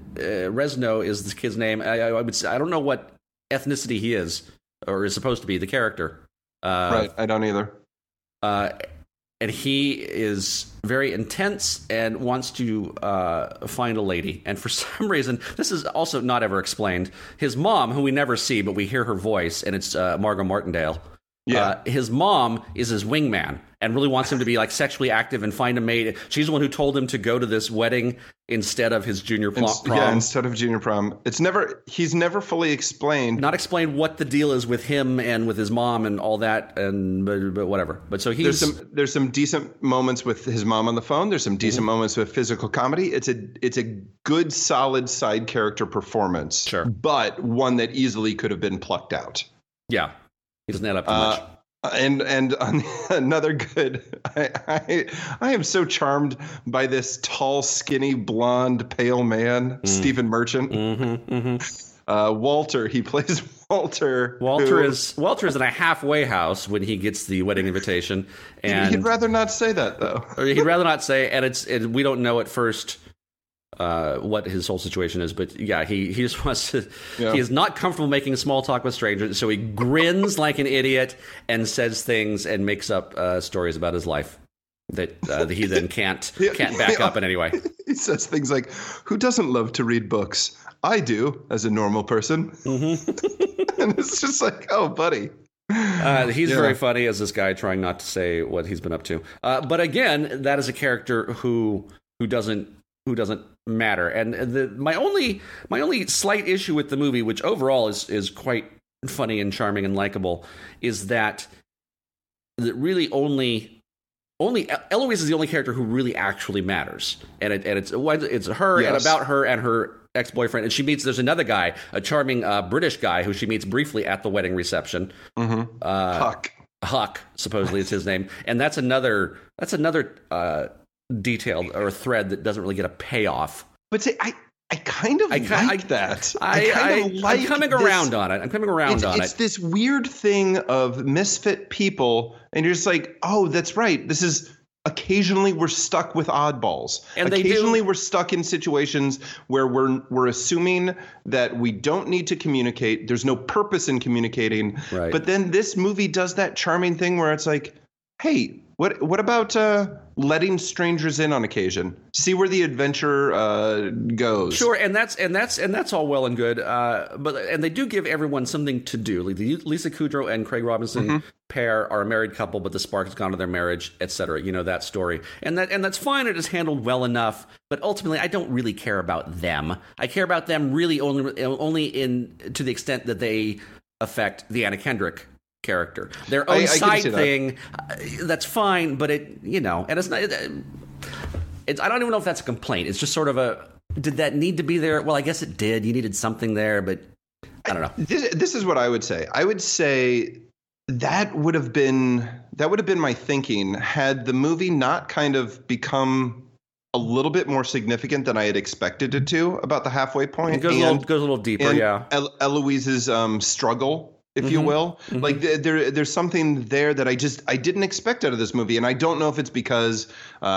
Rezno is the kid's name. I would say, I don't know what ethnicity he is or is supposed to be the character. Right, I don't either. And he is very intense and wants to find a lady. And for some reason, this is also not ever explained. His mom, who we never see, but we hear her voice, and it's Margot Martindale. Yeah. His mom is his wingman and really wants him to be like sexually active and find a mate. She's the one who told him to go to this wedding instead of his junior prom. Yeah, instead of junior prom. He's never fully explained. Not explained what the deal is with him and with his mom and all that, and but whatever. But so there's some decent moments with his mom on the phone. There's some decent moments with physical comedy. It's a good, solid side character performance. Sure. But one that easily could have been plucked out. Yeah. He doesn't add up too much. And another good. I am so charmed by this tall, skinny, blonde, pale man, Stephen Merchant. Walter. He plays Walter. Walter is in a halfway house when he gets the wedding invitation, and he'd rather not say that though. He'd rather not say, and we don't know at first what his whole situation is, but yeah, he just wants to. Yeah. He is not comfortable making small talk with strangers, so he grins like an idiot and says things and makes up stories about his life that he then can't back up in any way. He says things like, "Who doesn't love to read books? I do, as a normal person." Mm-hmm. And it's just like, oh, buddy. He's very funny as this guy trying not to say what he's been up to. But again, that is a character who doesn't matter. And my only slight issue with the movie, which overall is quite funny and charming and likable, is that really only Eloise is the only character who really actually matters, and it's her and about her and her ex-boyfriend, and there's another guy, a charming British guy who she meets briefly at the wedding reception. Mm-hmm. Huck supposedly is his name, and that's another detail or thread that doesn't really get a payoff. But see, I kind of like that. I'm coming around on it. It's this weird thing of misfit people, and you're just like, oh, that's right. This is occasionally we're stuck with oddballs, and occasionally we're stuck in situations where we're assuming that we don't need to communicate. There's no purpose in communicating. Right. But then this movie does that charming thing where it's like, hey, What about letting strangers in on occasion? See where the adventure goes. Sure, and that's all well and good. But they do give everyone something to do. Like the Lisa Kudrow and Craig Robinson pair are a married couple, but the spark has gone to their marriage, etc. You know that story, and that's fine. It is handled well enough. But ultimately, I don't really care about them. I care about them really only to the extent that they affect the Anna Kendrick character. Their own side thing, that's fine, but and it's not. I don't even know if that's a complaint. It's just sort of did that need to be there? Well, I guess it did. You needed something there, but I don't know. This is what I would say. I would say that would have been my thinking had the movie not kind of become a little bit more significant than I had expected it to about the halfway point. It goes a little deeper, yeah. Eloise's struggle, if you will. Like there's something there that I didn't expect out of this movie. And I don't know if it's because,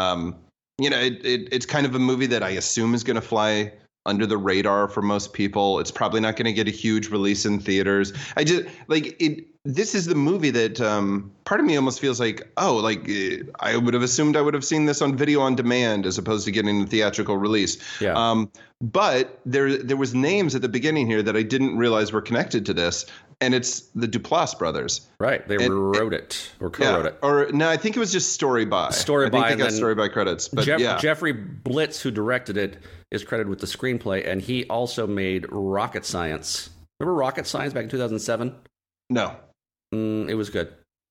it's kind of a movie that I assume is going to fly under the radar for most people. It's probably not going to get a huge release in theaters. This is the movie that part of me almost feels like, I would have assumed I would have seen this on video on demand as opposed to getting a theatrical release. Yeah. But there was names at the beginning here that I didn't realize were connected to this, and it's the Duplass brothers. Right. They wrote it or co-wrote it. Or no, I think it was just story by. Story by. I think they got story by credits. But Jeffrey Blitz, who directed it, is credited with the screenplay, and he also made Rocket Science. Remember Rocket Science back in 2007? No. It was good.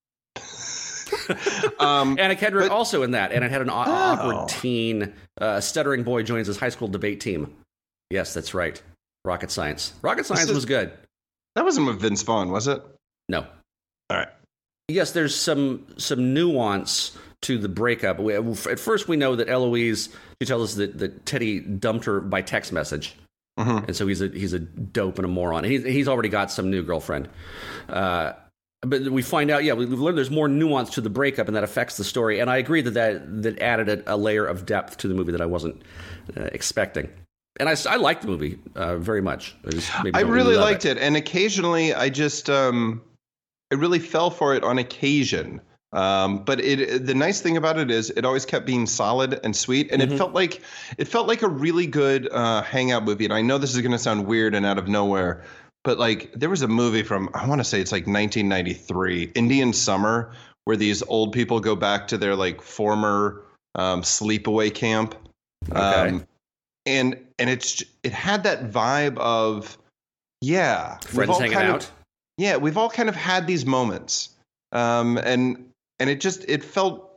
Anna Kendrick also in that, and it had an awkward teen. Stuttering boy joins his high school debate team. Yes, that's right. Rocket Science. Rocket Science was good. That wasn't with Vince Vaughn, was it? No. All right. Yes, there's some nuance to the breakup. At first, we know that Eloise, she tells us that Teddy dumped her by text message. And so he's a dope and a moron. And he's already got some new girlfriend. But we find out, we've learned there's more nuance to the breakup, and that affects the story. And I agree that added a layer of depth to the movie that I wasn't expecting. And I liked the movie very much. I really liked it. And occasionally I just I really fell for it on occasion. But the nice thing about it is it always kept being solid and sweet, and it felt like a really good hangout movie. And I know this is going to sound weird and out of nowhere, but like there was a movie from, I want to say it's like 1993, Indian Summer, where these old people go back to their like former sleepaway camp. Okay. And it had that vibe of friends hanging out. We've all kind of had these moments. And it felt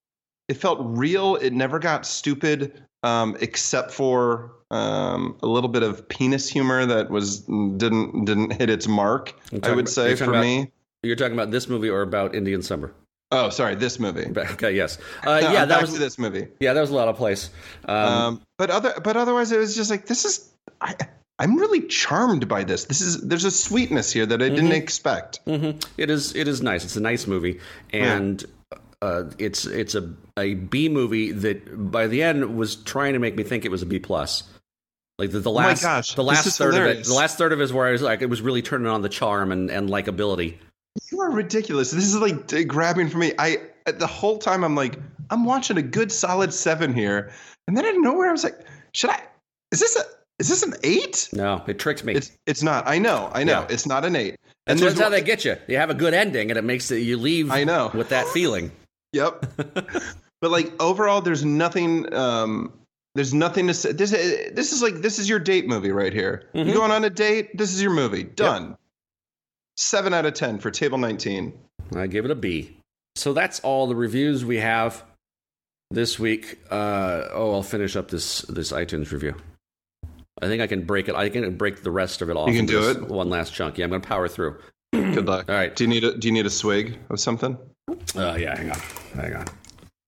real. It never got stupid, except for a little bit of penis humor that didn't hit its mark. I would say for me. You're talking about this movie or about Indian Summer? Oh, sorry, this movie. Okay, yes. That was this movie. Yeah, that was a lot of place. But otherwise, it was just like, this is. I'm really charmed by this. There's a sweetness here that I didn't expect. It is nice. It's a nice movie, and it's a B movie that by the end was trying to make me think it was a B plus. Like the last, oh my gosh, the last third of it. The last third of it is where I was like, it was really turning on the charm and likability. You are ridiculous. This is like grabbing for me. The whole time I'm like, I'm watching a good solid 7 here, and then out of nowhere I was like, Is this an 8? No, it tricked me. It's not. I know. Yeah. It's not an 8. That's how they get you. You have a good ending, and it makes you leave. I know. With that feeling. Yep. But like overall, there's nothing. There's nothing to say. This is your date movie right here. You going on a date? This is your movie. Done. Yep. 7 out of 10 for Table 19. I give it a B. So that's all the reviews we have this week. I'll finish up this iTunes review. I think I can break it. I can break the rest of it off. You can do it. One last chunk. Yeah, I'm going to power through. Good luck. All right. Do you need a swig of something? Yeah. Hang on.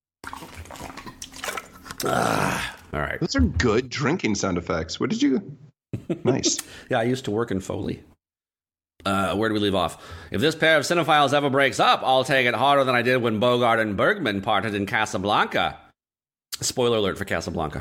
All right. Those are good drinking sound effects. What did you? Nice. Yeah, I used to work in Foley. Where do we leave off? If this pair of cinephiles ever breaks up, I'll take it harder than I did when Bogart and Bergman parted in Casablanca. Spoiler alert for Casablanca.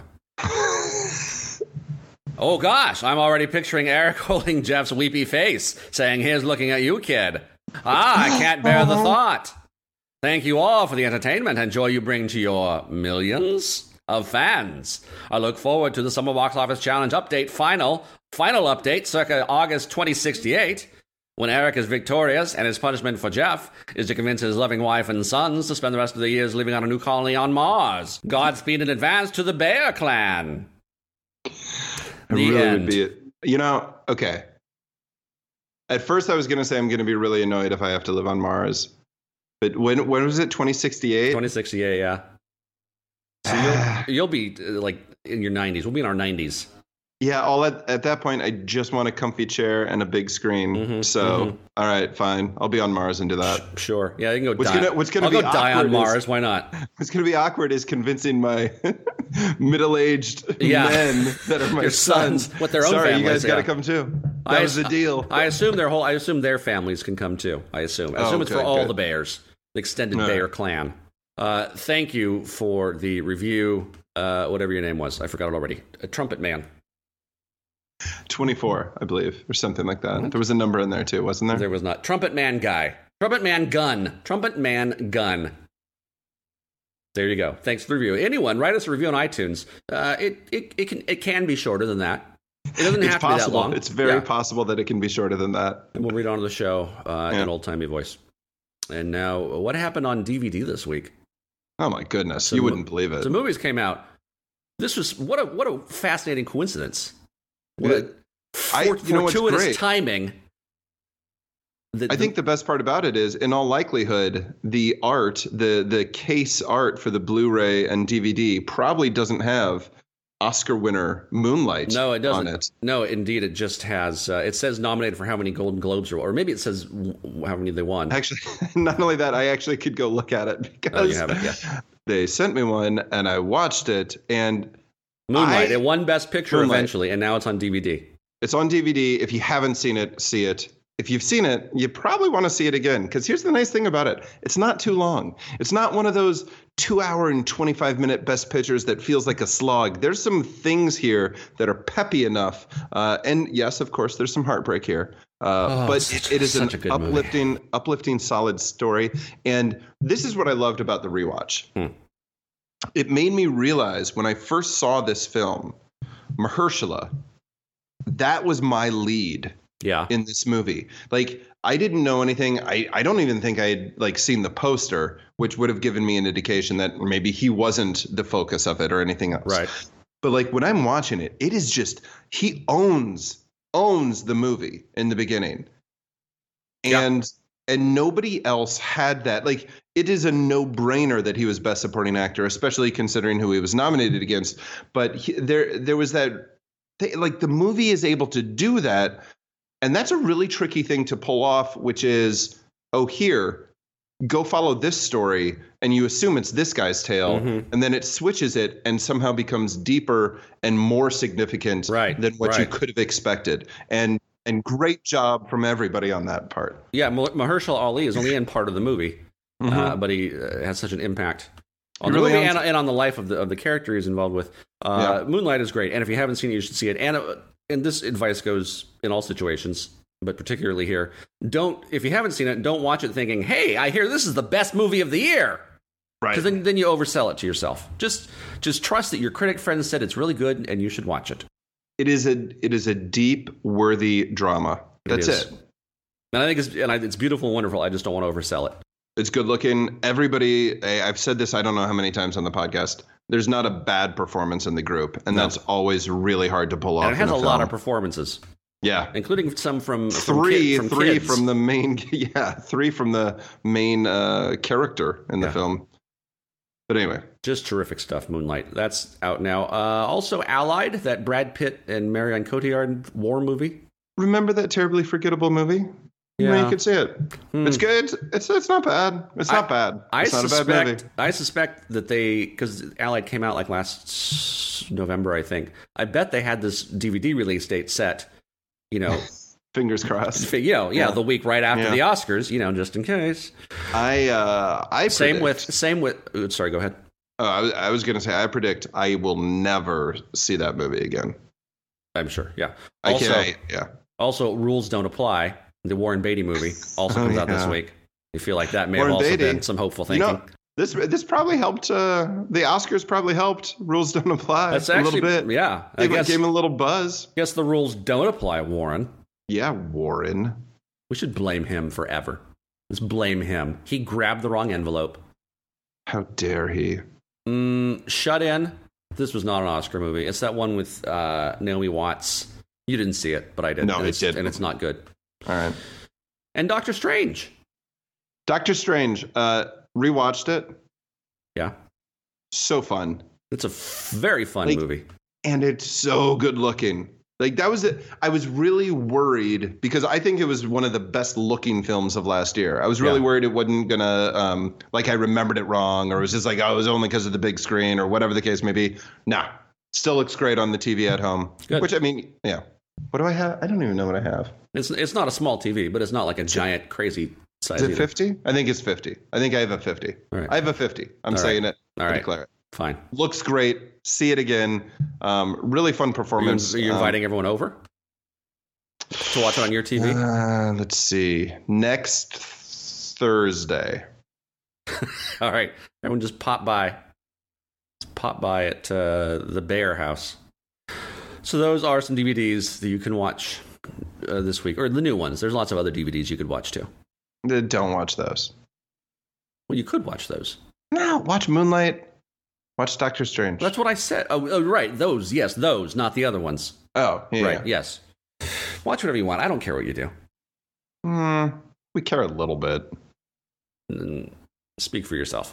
Oh gosh, I'm already picturing Eric holding Jeff's weepy face, saying, "Here's looking at you, kid. I can't bear the thought." Thank you all for the entertainment and joy you bring to your millions of fans. I look forward to the Summer Box Office Challenge update final update circa August 2068, when Eric is victorious and his punishment for Jeff is to convince his loving wife and sons to spend the rest of the years living on a new colony on Mars. Godspeed in advance to the Bear Clan. The end. Okay. At first I was going to say I'm going to be really annoyed if I have to live on Mars. But when was it? 2068? 2068, yeah. So you'll be like in your 90s. We'll be in our 90s. Yeah, at that point, I just want a comfy chair and a big screen. All right, fine. I'll be on Mars and do that. Sure. Yeah, you can go I'll go die on Mars. Why not? What's going to be awkward is convincing my middle-aged men that are my your sons with their own families. Sorry, you guys got to come too. That was the deal. I assume their families can come too. I assume it's for all the bears, the extended Bear Clan. Thank you for the review. Whatever your name was, I forgot it already. Trumpet Man. 24, I believe, or something like that. There was a number in there too, wasn't there? There was not. Trumpet Man Guy. Trumpet Man Gun. Trumpet Man Gun. There you go. Thanks for the review. Anyone, write us a review on iTunes. It can be shorter than that. It doesn't have to be that long. It's very possible that it can be shorter than that. And we'll read on to the show in old-timey voice. And now, what happened on DVD this week? Oh my goodness, you wouldn't believe it. The movies came out. This was what a fascinating coincidence. Fortuitous timing. I think the best part about it is, in all likelihood, the art, the case art for the Blu-ray and DVD probably doesn't have Oscar winner Moonlight no, it doesn't. on it. No, indeed, it just has, it says nominated for how many Golden Globes, or maybe it says how many they won. Actually, not only that, I actually could go look at it because you have it, yeah. They sent me one and I watched it, and Moonlight, it won Best Picture eventually, and now it's on DVD. It's on DVD. If you haven't seen it, see it. If you've seen it, you probably want to see it again, because here's the nice thing about it. It's not too long. It's not one of those 2-hour and 25-minute Best Pictures that feels like a slog. There's some things here that are peppy enough. And yes, of course, there's some heartbreak here. But it is an uplifting, solid story. And this is what I loved about the rewatch. It made me realize when I first saw this film, Mahershala, that was my lead in this movie. Like, I didn't know anything. I don't even think I had seen the poster, which would have given me an indication that maybe he wasn't the focus of it or anything else. Right. But when I'm watching it, it is just, he owns the movie in the beginning. And nobody else had that. Like, it is a no-brainer that he was Best Supporting Actor, especially considering who he was nominated against. But there was that, the movie is able to do that. And that's a really tricky thing to pull off, which is, here, go follow this story. And you assume it's this guy's tale. Mm-hmm. And then it switches it and somehow becomes deeper and more significant than what you could have expected. And great job from everybody on that part. Yeah, Mahershala Ali is only in part of the movie, but he has such an impact on the movie and on the life of the character he's involved with. Moonlight is great, and if you haven't seen it, you should see it. And this advice goes in all situations, but particularly here. If you haven't seen it, don't watch it thinking, "Hey, I hear this is the best movie of the year." Right. Because then you oversell it to yourself. Just trust that your critic friends said it's really good, and you should watch it. It is a deep, worthy drama. That's it. And I think it's beautiful and wonderful. I just don't want to oversell it. It's good looking. Everybody, I've said this I don't know how many times on the podcast. There's not a bad performance in the group, and that's always really hard to pull off. And it has a lot of performances. Yeah, including some from three kids. From the main. Yeah, 3 from the main character in the film. But anyway. Just terrific stuff, Moonlight. That's out now. Also, Allied, that Brad Pitt and Marion Cotillard war movie. Remember that terribly forgettable movie? Yeah. You could see it. It's good. It's not bad. It's not bad. It's not a bad movie. I suspect that because Allied came out last November, I think. I bet they had this DVD release date set, Fingers crossed. The week right after the Oscars, just in case. I same with. Sorry, go ahead. I was going to say, I predict I will never see that movie again. I'm sure. Yeah. Also, Also, Rules Don't Apply. The Warren Beatty movie also comes out this week. You feel like that may Warren have also Beatty. been some hopeful thinking. This probably helped. The Oscars probably helped. Rules don't apply. That's actually, a little bit. Yeah. Gave him a little buzz. I guess the rules don't apply, Warren. Yeah, Warren. We should blame him forever. Just blame him. He grabbed the wrong envelope. How dare he? Shut In. This was not an Oscar movie. It's that one with Naomi Watts. You didn't see it, but I did. No, I did. And it's not good. All right. And Doctor Strange. Doctor Strange. Rewatched it. Yeah. So fun. It's a very fun movie. And it's so good looking. Like, that was it. I was really worried because I think it was one of the best looking films of last year. I was really worried it wasn't going to, like, I remembered it wrong, or it was just like, oh, it was only because of the big screen or whatever the case may be. Nah. Still looks great on the TV at home. Good. Which, I mean, yeah. What do I have? I don't even know what I have. It's not a small TV, but it's not like a giant, crazy size. Is it 50? I think it's 50. I think I have a 50. All right. I have a 50. I'm saying it. All right. Declare it. Fine. Looks great. See it again. Really fun performance. Are you inviting everyone over to watch it on your TV? Let's see. Next Thursday. All right. Everyone just pop by. Just pop by at the Bear House. So those are some DVDs that you can watch this week, or the new ones. There's lots of other DVDs you could watch too. Don't watch those. Well, you could watch those. No, watch Moonlight. Watch Doctor Strange. That's what I said. Oh, right. Those. Yes, those, not the other ones. Oh, yeah. Right. Yes. Watch whatever you want. I don't care what you do. We care a little bit. Speak for yourself.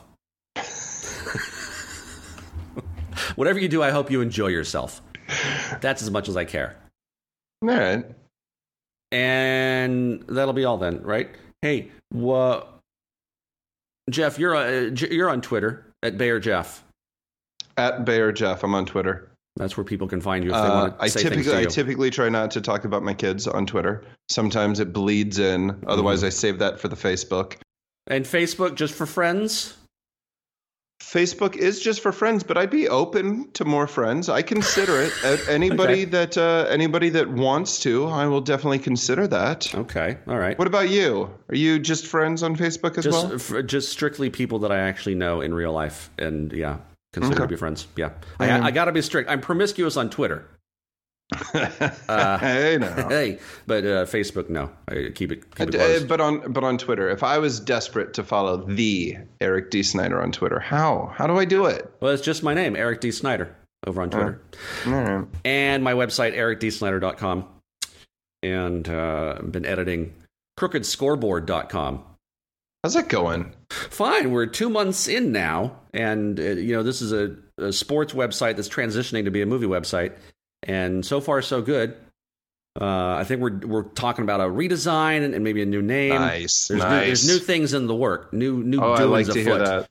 Whatever you do, I hope you enjoy yourself. That's as much as I care. All right. And that'll be all then, right? Hey, Jeff, you're on Twitter at Bayer Jeff. At Bayer Jeff. I'm on Twitter. That's where people can find you if they want to say things to you. I typically try not to talk about my kids on Twitter. Sometimes it bleeds in. Otherwise, I save that for the Facebook. And Facebook just for friends? Facebook is just for friends, but I'd be open to more friends. I consider it. Anybody that wants to, I will definitely consider that. Okay, all right. What about you? Are you just friends on Facebook as well? Just strictly people that I actually know in real life, and consider to be friends. Yeah, I got to be strict. I'm promiscuous on Twitter. Hey, no. Hey, but Facebook, no. I keep it closed. But on Twitter, if I was desperate to follow the Eric D. Snyder on Twitter, how do I do it? Well, it's just my name, Eric D. Snyder, over on Twitter. All right. And my website, ericdsnyder.com. And I've been editing crookedscoreboard.com. How's that going? Fine. We're 2 months in now, and this is a sports website that's transitioning to be a movie website. And so far, so good. I think we're talking about a redesign and maybe a new name. Nice. There's new things in the work. New doings I like afoot. to hear that.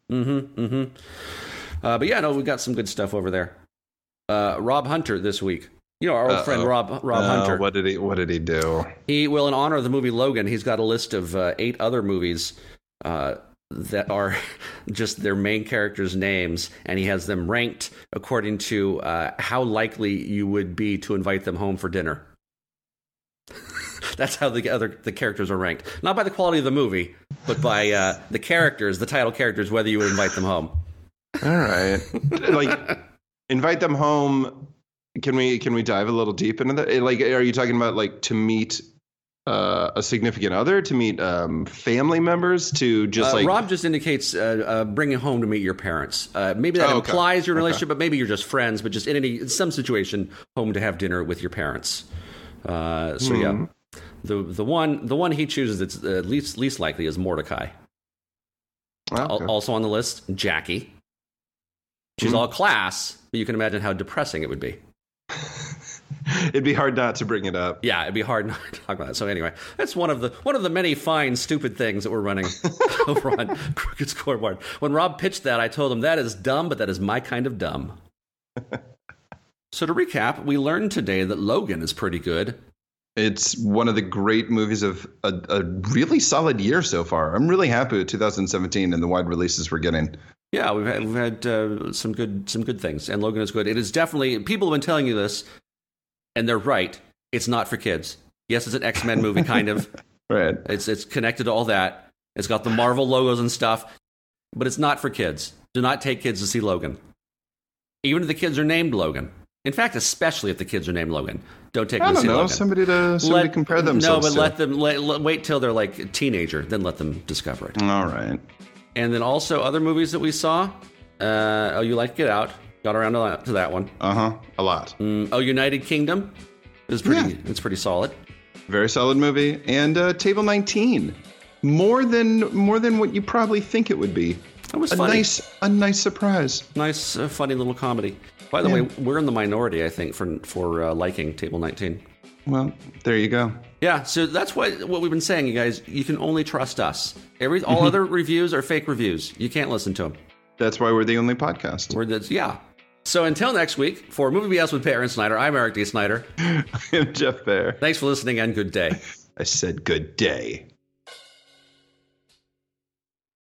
But yeah, we've got some good stuff over there. Rob Hunter this week. Our old friend Rob Hunter. What did he do? He will, in honor of the movie Logan, he's got a list of 8 other movies that are just their main characters' names, and he has them ranked according to how likely you would be to invite them home for dinner. That's how the characters are ranked. Not by the quality of the movie, but by the characters, the title characters, whether you would invite them home. All right. Like, invite them home. Can we dive a little deep into that? Like, are you talking about like to meet a significant other, to meet family members, to just like... Rob just indicates bringing home to meet your parents. Maybe that implies your relationship, but maybe you're just friends, but just in some situation, home to have dinner with your parents. Yeah, the one he chooses that's least likely is Mordecai. Okay. Also on the list, Jackie. She's all class, but you can imagine how depressing it would be. It'd be hard not to bring it up. Yeah, it'd be hard not to talk about it. So anyway, that's one of the many fine, stupid things that we're running over on Crooked Scoreboard. When Rob pitched that, I told him that is dumb, but that is my kind of dumb. So to recap, we learned today that Logan is pretty good. It's one of the great movies of a really solid year so far. I'm really happy with 2017 and the wide releases we're getting. Yeah, we've had some good things, and Logan is good. It is definitely, people have been telling you this, and they're right. It's not for kids. Yes, it's an X-Men movie, kind of. Right. It's connected to all that, It's got the Marvel logos and stuff, but it's not for kids. Do not take kids to see Logan. Even if the kids are named Logan. In fact, especially if the kids are named Logan. Don't take them to see Logan. Somebody compare themselves to. No, but let them wait till they're like a teenager, then let them discover it. All right. And then also other movies that we saw. You like Get Out. Got around to that one. A lot. United Kingdom is pretty. Yeah. It's pretty solid. Very solid movie. And Table 19. More than what you probably think it would be. That was funny. A nice surprise. Nice, funny little comedy. By the way, we're in the minority, I think, for liking Table 19. Well, there you go. Yeah, so that's what we've been saying, you guys. You can only trust us. All other reviews are fake reviews. You can't listen to them. That's why we're the only podcast. Yeah. So until next week, for Movie BS with Bear and Snyder, I'm Eric D. Snyder. I'm Jeff Bear. Thanks for listening and good day. I said good day.